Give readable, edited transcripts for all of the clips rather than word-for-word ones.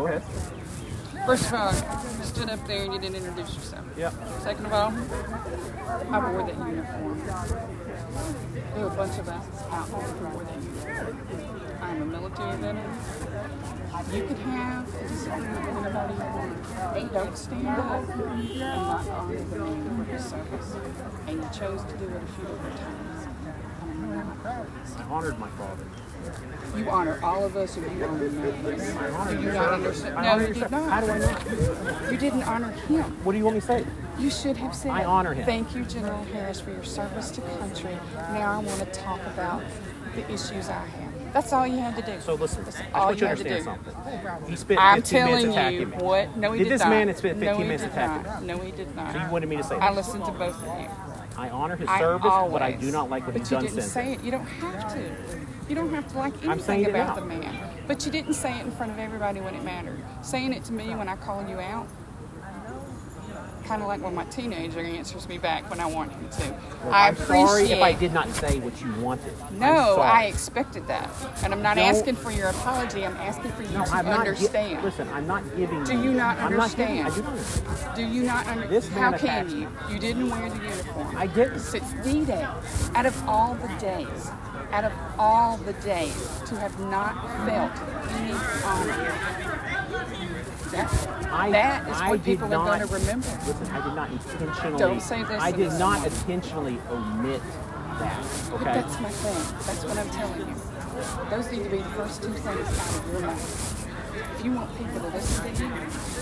Go ahead. First of all, you stood up there and you didn't introduce yourself. Yep. Second of all, I wore that uniform. There were a bunch of us out there who wore that uniform. I'm a military veteran. You could have a disagreement with anybody you want. But don't stand up and not honor the man for his service. And you chose to do it a few different times. I honored my father. You honor all of us, or you honor none of us. I honor Do you. you not understand? No, you did not. How do I know? You didn't honor him. What do you want me to say? You should have said, I honor him. Thank you, General Harris, for your service to country. Now I want to talk about the issues I have. That's all you had to do. So listen, That's I all want you to had understand do. something. He spent I'm 15 minutes telling attacking you me. what. No, he did not. Did this man spend 15 no, minutes he did attacking not. me? No, he did not. So you wanted me to say I that. listened to both of you. I honor his I service, always, but I do not like what he's but done you didn't since. say it. You don't have to. You don't have to like I'm saying anything it about now. the man. But you didn't say it in front of everybody when it mattered. Saying it to me when I call you out, kind of like when my teenager answers me back when I want him to. Well, I I'm sorry appreciate. if I did not say what you wanted. No, I'm sorry. I expected that, and I'm not No. asking for your apology. I'm asking for you No, to I'm not. understand. Listen, I'm not giving. Do you not I'm not giving. understand? I do not understand. Do you not understand? This man How can attacked you? me. You didn't wear the uniform. I didn't. Since D-Day, out of all the days, to have not felt any honor. That is what people are going to remember. Listen, I did not intentionally. Don't say this. I did not intentionally omit that. But Okay. that's my thing. That's what I'm telling you. Those need to be the first two things out of your mouth. If you want people to listen to you,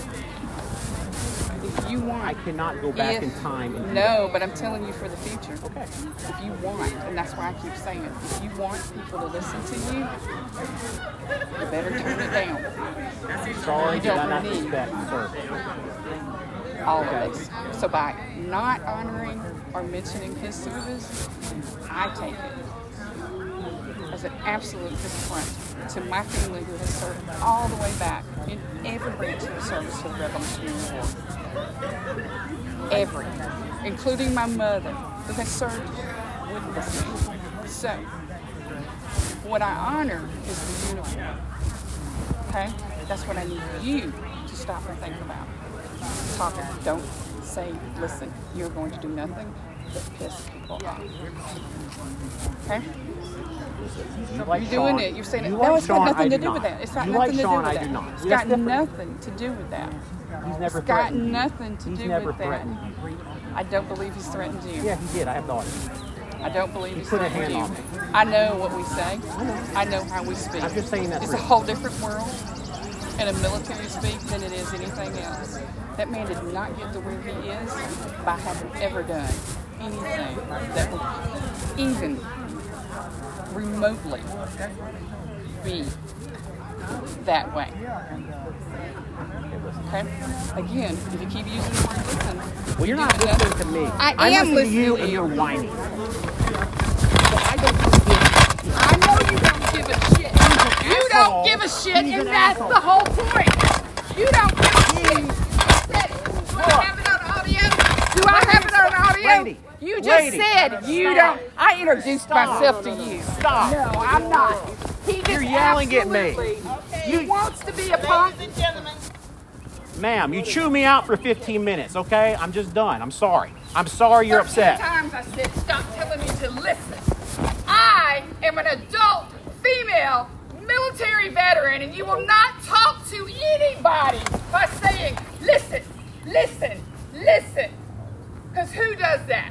if you want, I cannot go back in time. And do no, but I'm telling you for the future. Okay. If you want, and that's why I keep saying it, if you want people to listen to you, you better turn it down. Sorry, You did I don't not need respect, sir? all of us. So by not honoring or mentioning his service, I take it as an absolute disappointment to my family who has served all the way back in every branch of the service of the Revolutionary War. Every, including my mother, who has served with us. So, what I honor is the uniform. Okay? That's what I need you to stop and think about. Talking. Don't say, listen, you're going to do nothing but piss people off. Okay? You like You're doing Sean. it. You're saying it. You No, like it's got Sean, I nothing to do do not. with that. It's got You nothing like to do Sean, with I that. do not. It's That's got different. nothing to do with that. He's never It's got threatened you. nothing to He's do never with that. threatened you. I don't believe he's threatened you. Yeah, he did. I have daughters. I don't believe he's put a threatened hand you. on me. I know what we say. I know how we speak. I'm just saying that It's for a you. whole different world in a military speak than it is anything else. That man did not get to where he is by having ever done anything that would even remotely be that way. Okay? Again, if you keep using the word listen, Well, you're not doing listening nothing. to me. I I'm am listening to you, listening and to you're you. whining. But I don't give I know you don't give a shit. You don't asshole. give a shit, He's and an that's asshole. the whole point. You don't give a shit. I said it. Do I have it on audio? Do I have it on audio? Lady. You just Lady. said you Stop. don't. I introduced Stop. myself to you. Stop. No, I'm not. He just You're yelling at me. absolutely- He wants to be a punk. Ma'am, you chew me out for 15 minutes, okay? I'm just done. I'm sorry. I'm sorry you're 13 upset. times I said, stop telling me to listen. I am an adult, female, military veteran, and you will not talk to anybody by saying, listen, listen, listen. Because who does that?